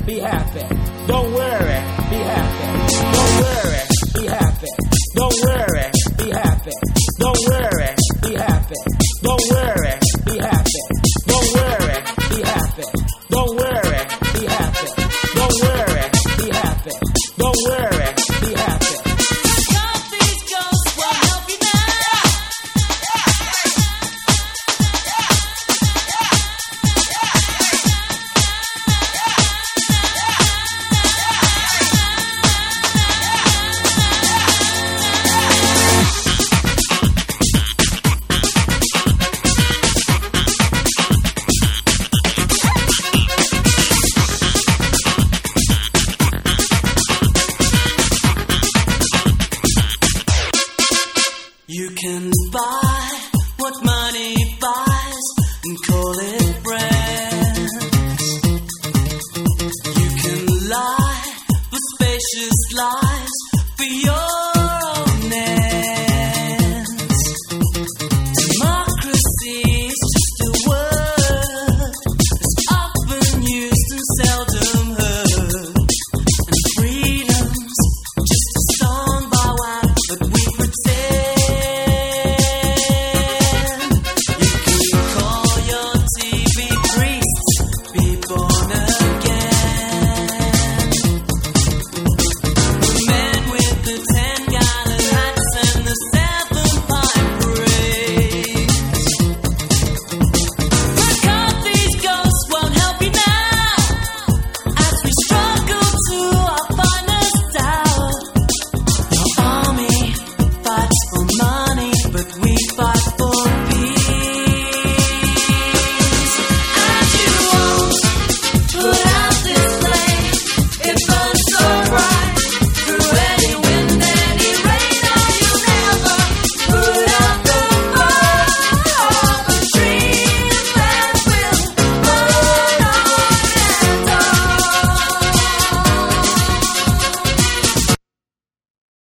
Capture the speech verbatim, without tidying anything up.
be happy. Don't worry, be happy. Don't worry, be happy. Don't worry, be happy. Don't worry, be happy. Don't worry, be happy. Don't worry, be happy. Don't worry, be happy. Don't worry, be happy. Don't worry, be happy. These ghosts will help you now. You can buy what money buys and call it bread. You can lie for spacious lies.